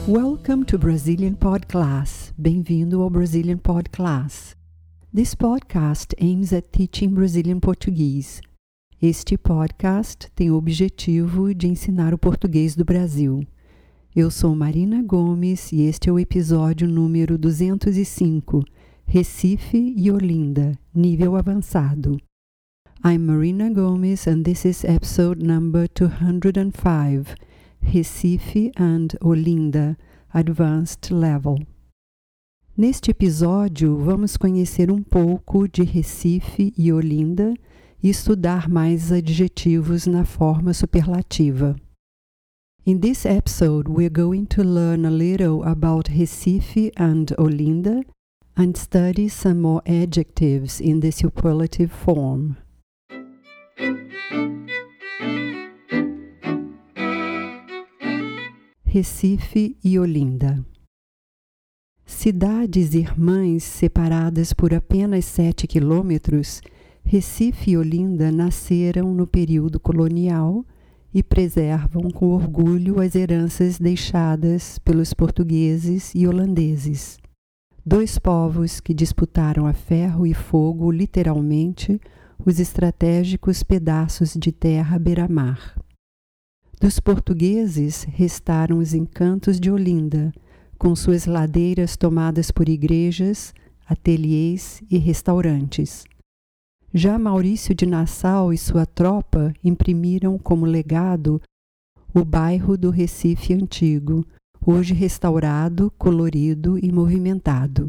Welcome to Brazilian Pod Class. Bem-vindo ao Brazilian Pod Class. This podcast aims at teaching Brazilian Portuguese. Este podcast tem o objetivo de ensinar o português do Brasil. Eu sou Marina Gomes e este é o episódio número 205, Recife e Olinda, nível avançado. I'm Marina Gomes and this is episode number 205, Recife and Olinda, Advanced Level. Neste episódio, vamos conhecer um pouco de Recife e Olinda e estudar mais adjetivos na forma superlativa. In this episode, we're going to learn a little about Recife and Olinda and study some more adjectives in the superlative form. Recife e Olinda. Cidades irmãs separadas por apenas 7 quilômetros, Recife e Olinda nasceram no período colonial e preservam com orgulho as heranças deixadas pelos portugueses e holandeses. Dois povos que disputaram a ferro e fogo, literalmente, os estratégicos pedaços de terra beira-mar. Dos portugueses restaram os encantos de Olinda, com suas ladeiras tomadas por igrejas, ateliês e restaurantes. Já Maurício de Nassau e sua tropa imprimiram como legado o bairro do Recife Antigo, hoje restaurado, colorido e movimentado.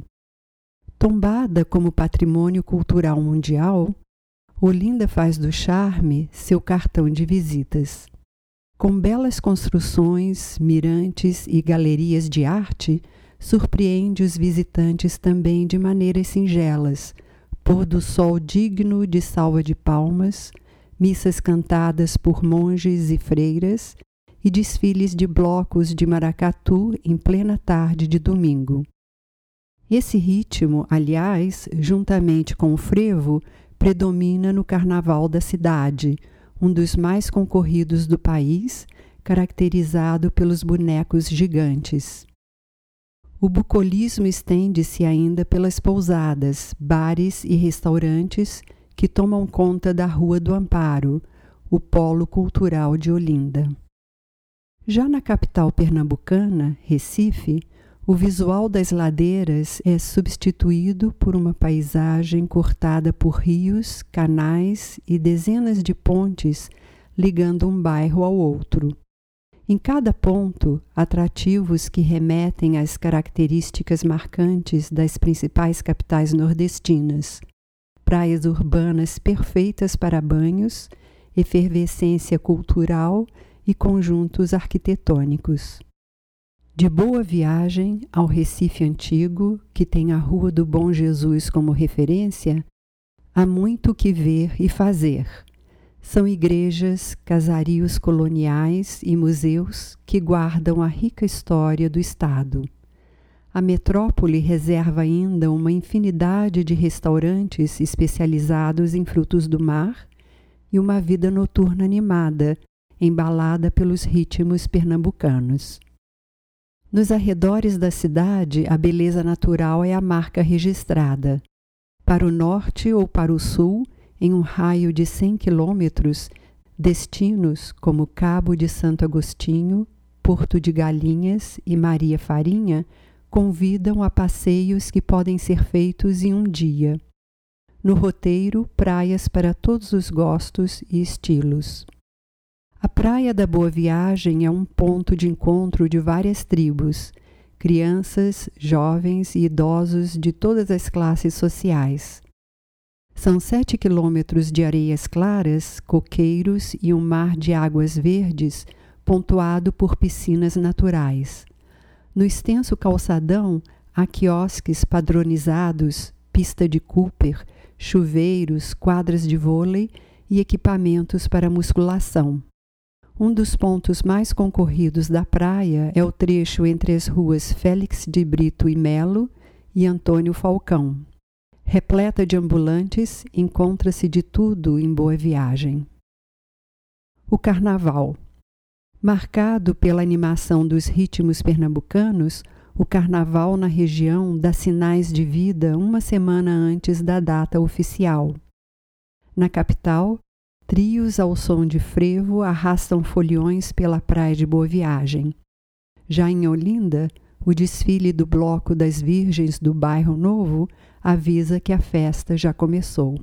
Tombada como patrimônio cultural mundial, Olinda faz do charme seu cartão de visitas. Com belas construções, mirantes e galerias de arte, surpreende os visitantes também de maneiras singelas, pôr do sol digno de salva de palmas, missas cantadas por monges e freiras e desfiles de blocos de maracatu em plena tarde de domingo. Esse ritmo, aliás, juntamente com o frevo, predomina no carnaval da cidade, um dos mais concorridos do país, caracterizado pelos bonecos gigantes. O bucolismo estende-se ainda pelas pousadas, bares e restaurantes que tomam conta da Rua do Amparo, o polo cultural de Olinda. Já na capital pernambucana, Recife, o visual das ladeiras é substituído por uma paisagem cortada por rios, canais e dezenas de pontes ligando um bairro ao outro. Em cada ponto, atrativos que remetem às características marcantes das principais capitais nordestinas. Praias urbanas perfeitas para banhos, efervescência cultural e conjuntos arquitetônicos. De Boa Viagem ao Recife Antigo, que tem a Rua do Bom Jesus como referência, há muito o que ver e fazer. São igrejas, casarios coloniais e museus que guardam a rica história do estado. A metrópole reserva ainda uma infinidade de restaurantes especializados em frutos do mar e uma vida noturna animada, embalada pelos ritmos pernambucanos. Nos arredores da cidade, a beleza natural é a marca registrada. Para o norte ou para o sul, em um raio de 100 quilômetros, destinos como Cabo de Santo Agostinho, Porto de Galinhas e Maria Farinha convidam a passeios que podem ser feitos em um dia. No roteiro, praias para todos os gostos e estilos. A Praia da Boa Viagem é um ponto de encontro de várias tribos, crianças, jovens e idosos de todas as classes sociais. São 7 quilômetros de areias claras, coqueiros e um mar de águas verdes pontuado por piscinas naturais. No extenso calçadão, há quiosques padronizados, pista de Cooper, chuveiros, quadras de vôlei e equipamentos para musculação. Um dos pontos mais concorridos da praia é o trecho entre as ruas Félix de Brito e Melo e Antônio Falcão. Repleta de ambulantes, encontra-se de tudo em Boa Viagem. O Carnaval. Marcado pela animação dos ritmos pernambucanos, o carnaval na região dá sinais de vida uma semana antes da data oficial. Na capital, trios ao som de frevo arrastam foliões pela praia de Boa Viagem. Já em Olinda, o desfile do Bloco das Virgens do Bairro Novo avisa que a festa já começou.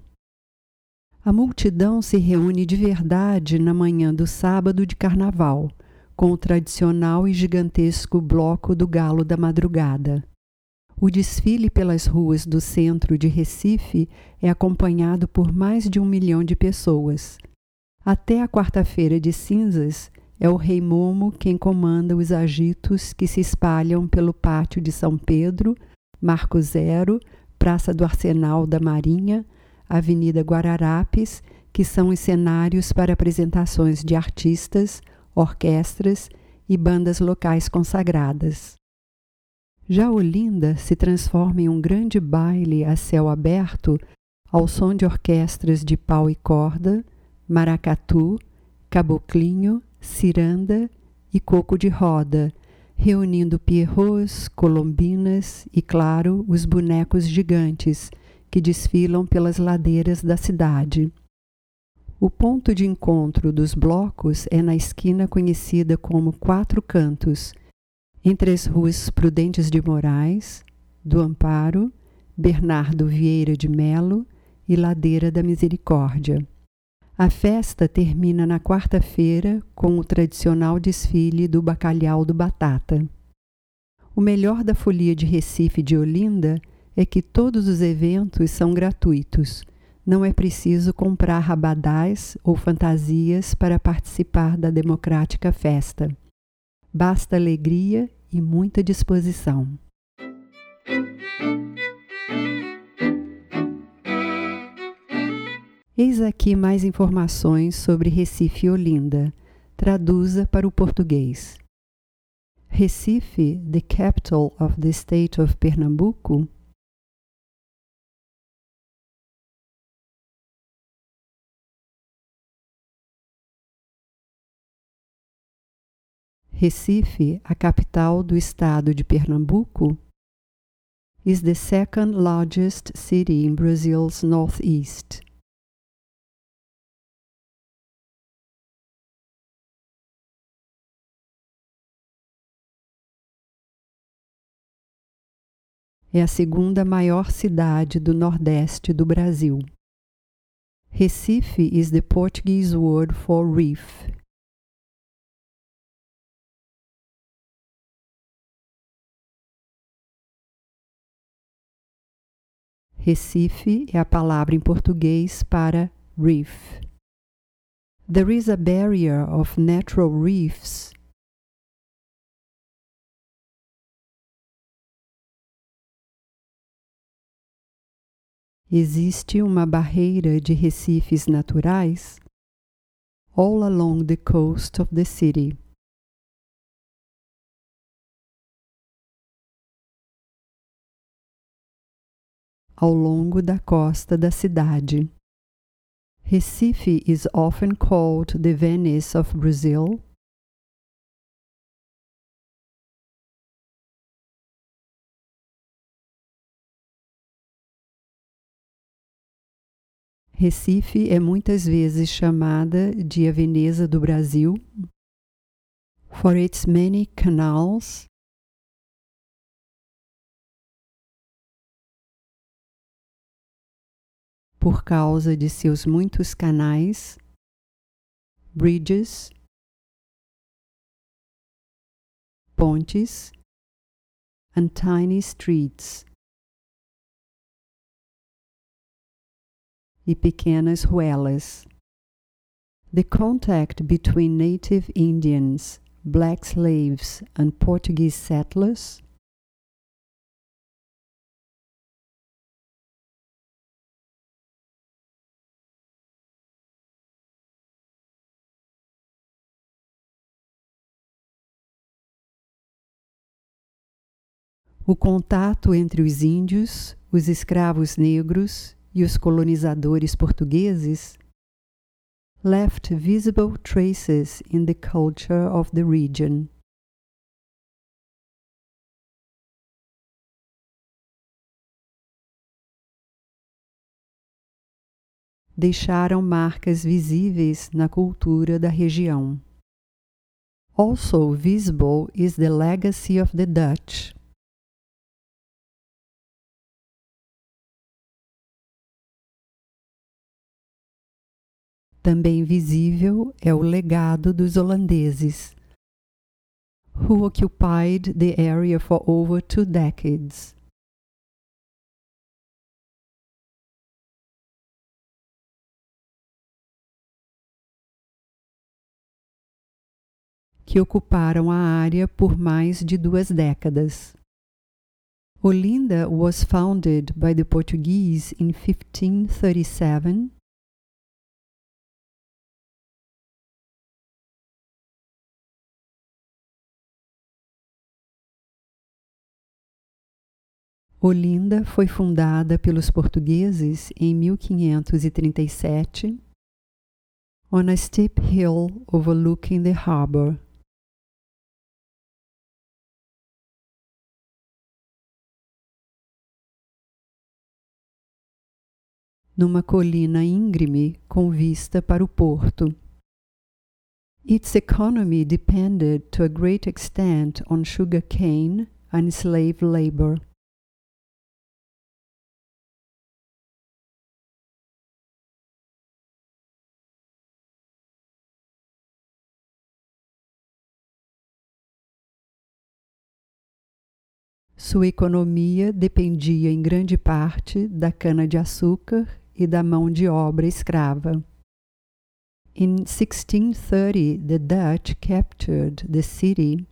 A multidão se reúne de verdade na manhã do sábado de carnaval, com o tradicional e gigantesco Bloco do Galo da Madrugada. O desfile pelas ruas do centro de Recife é acompanhado por mais de 1 milhão de pessoas. Até a quarta-feira de cinzas, é o Rei Momo quem comanda os agitos que se espalham pelo Pátio de São Pedro, Marco Zero, Praça do Arsenal da Marinha, Avenida Guararapes, que são os cenários para apresentações de artistas, orquestras e bandas locais consagradas. Já Olinda se transforma em um grande baile a céu aberto ao som de orquestras de pau e corda, maracatu, caboclinho, ciranda e coco de roda, reunindo pierrots, colombinas e, claro, os bonecos gigantes que desfilam pelas ladeiras da cidade. O ponto de encontro dos blocos é na esquina conhecida como Quatro Cantos, entre as ruas Prudentes de Moraes, do Amparo, Bernardo Vieira de Melo e Ladeira da Misericórdia. A festa termina na quarta-feira com o tradicional desfile do Bacalhau do Batata. O melhor da folia de Recife de Olinda é que todos os eventos são gratuitos. Não é preciso comprar abadás ou fantasias para participar da democrática festa. Basta alegria e muita disposição. Eis aqui mais informações sobre Recife e Olinda. Traduza para o português. Recife, the capital of the state of Pernambuco. Recife, a capital do estado de Pernambuco, is the second largest city in Brazil's northeast. É a segunda maior cidade do nordeste do Brasil. Recife is the Portuguese word for reef. Recife é a palavra em português para reef. There is a barrier of natural reefs. Existe uma barreira de recifes naturais all along the coast of the city. Ao longo da costa da cidade. Recife is often called the Venice of Brazil. Recife é muitas vezes chamada de a Veneza do Brasil, for its many canals, por causa de seus muitos canais, bridges, pontes, and tiny streets, e pequenas ruelas. The contact between native Indians, black slaves, and Portuguese settlers o contato entre os índios, os escravos negros e os colonizadores portugueses left visible traces in the culture of the region. Deixaram marcas visíveis na cultura da região. Also visible is the legacy of the Dutch. Também visível é o legado dos holandeses, who occupied the area for over 2 decades. Que ocuparam a área por mais de 2 décadas. Olinda was founded by the Portuguese in 1537. Olinda foi fundada pelos portugueses em 1537, on a steep hill overlooking the harbor. Numa colina íngreme com vista para o porto. Its economy depended to a great extent on sugar cane and slave labor. Sua economia dependia em grande parte da cana-de-açúcar e da mão de obra escrava. In 1630, the Dutch captured the city.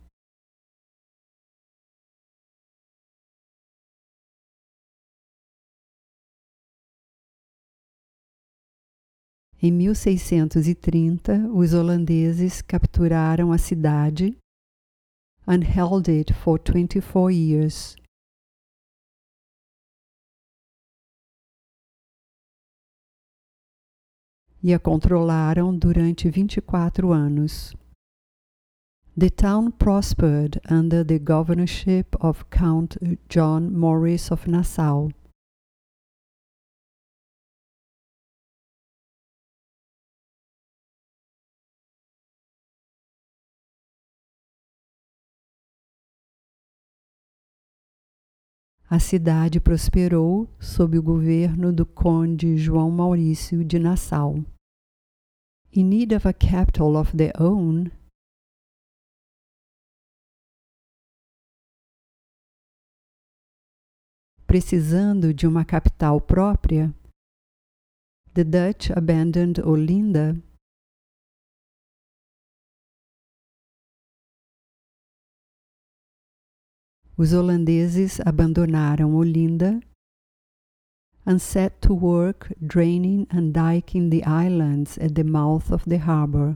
Em 1630, os holandeses capturaram a cidade and held it for 24 years. E a controlaram durante 24 anos. The town prospered under the governorship of Count John Maurice of Nassau. A cidade prosperou sob o governo do conde João Maurício de Nassau. In need of a capital of their own, precisando de uma capital própria, the Dutch abandoned Olinda. Os holandeses abandonaram Olinda and set to work draining and diking the islands at the mouth of the harbor.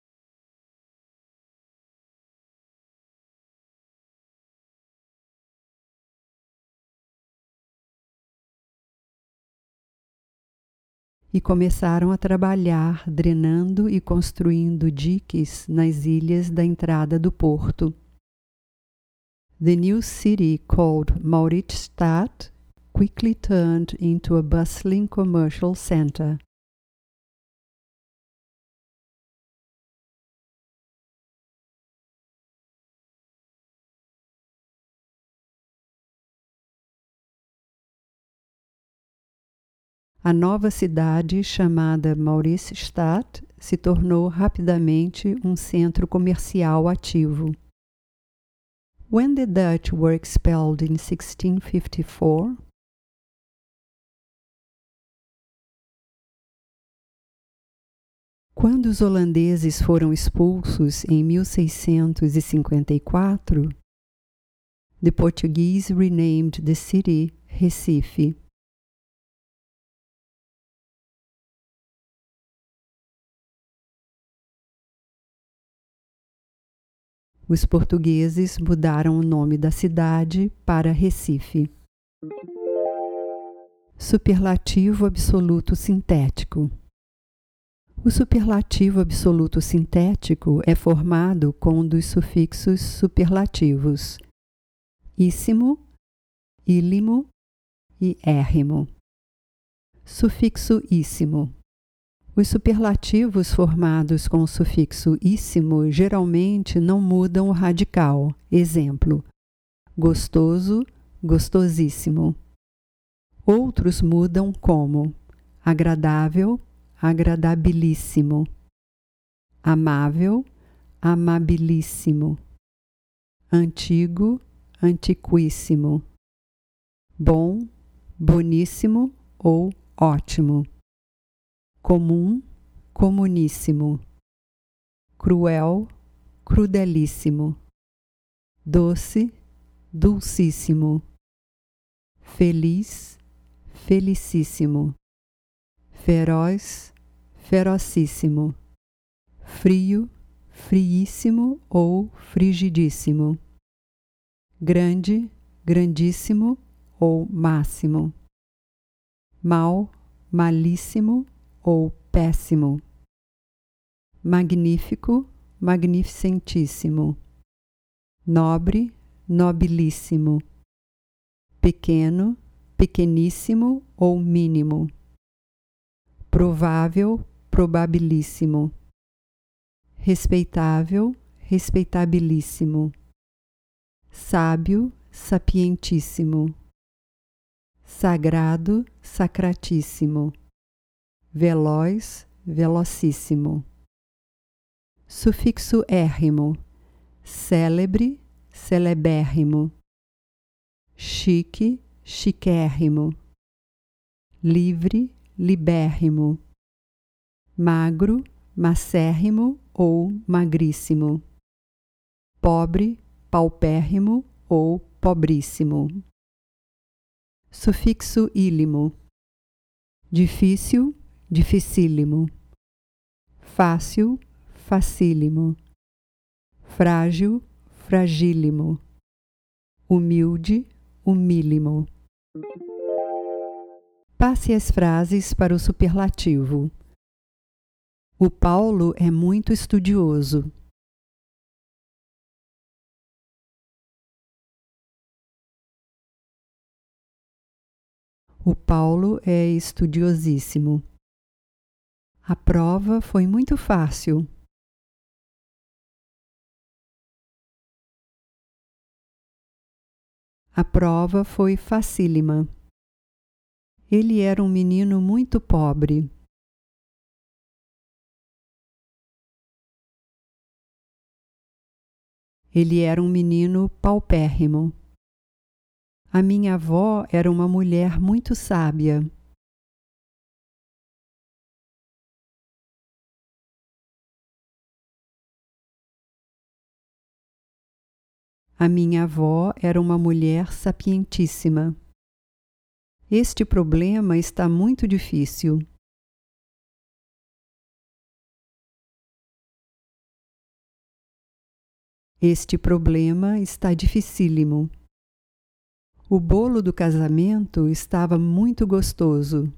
E começaram a trabalhar drenando e construindo diques nas ilhas da entrada do porto. The new city, called Mauritsstad, quickly turned into a bustling commercial center. A nova cidade, chamada Mauritsstad, se tornou rapidamente um centro comercial ativo. When the Dutch were expelled in 1654, quando os holandeses foram expulsos em 1654, the Portuguese renamed the city Recife. Os portugueses mudaram o nome da cidade para Recife. Superlativo absoluto sintético. O superlativo absoluto sintético é formado com um dos sufixos superlativos íssimo, ílimo e érrimo. Sufixo íssimo. Os superlativos formados com o sufixo íssimo geralmente não mudam o radical. Exemplo: gostoso, gostosíssimo. Outros mudam como agradável, agradabilíssimo, amável, amabilíssimo, antigo, antiquíssimo, bom, boníssimo ou ótimo, comum, comuníssimo, cruel, crudelíssimo, doce, dulcíssimo, feliz, felicíssimo, feroz, ferocíssimo, frio, friíssimo ou frigidíssimo, grande, grandíssimo ou máximo, mau, malíssimo ou péssimo, magnífico, magnificentíssimo, nobre, nobilíssimo, pequeno, pequeníssimo ou mínimo, provável, probabilíssimo, respeitável, respeitabilíssimo, sábio, sapientíssimo, sagrado, sacratíssimo, veloz, velocíssimo. Sufixo érrimo, célebre, celebérrimo, chique, chiquérrimo, livre, libérrimo, magro, macérrimo ou magríssimo, pobre, paupérrimo ou pobríssimo. Sufixo ílimo, difícil, dificílimo, fácil, facílimo, frágil, fragílimo, humilde, humílimo. Passe as frases para o superlativo. O Paulo é muito estudioso. O Paulo é estudiosíssimo. A prova foi muito fácil. A prova foi facílima. Ele era um menino muito pobre. Ele era um menino paupérrimo. A minha avó era uma mulher muito sábia. A minha avó era uma mulher sapientíssima. Este problema está muito difícil. Este problema está dificílimo. O bolo do casamento estava muito gostoso.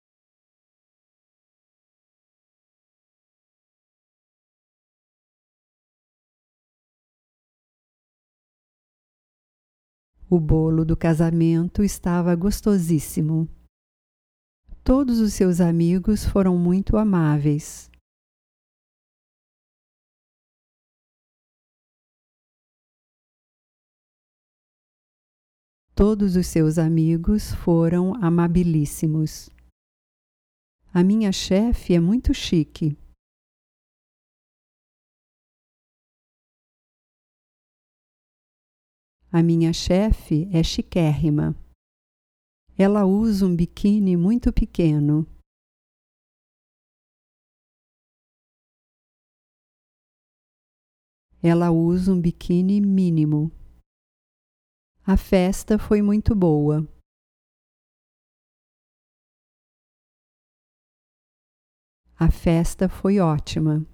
O bolo do casamento estava gostosíssimo. Todos os seus amigos foram muito amáveis. Todos os seus amigos foram amabilíssimos. A minha chefe é muito chique. A minha chefe é chiquérrima. Ela usa um biquíni muito pequeno. Ela usa um biquíni mínimo. A festa foi muito boa. A festa foi ótima.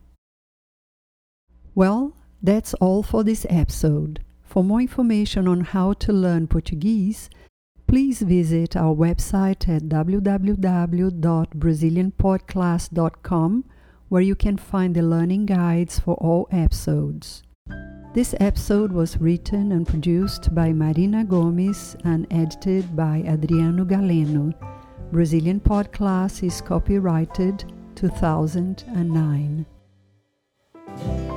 Well, that's all for this episode. For more information on how to learn Portuguese, please visit our website at www.brazilianpodclass.com, where you can find the learning guides for all episodes. This episode was written and produced by Marina Gomes and edited by Adriano Galeno. Brazilian Podcast is copyrighted 2009.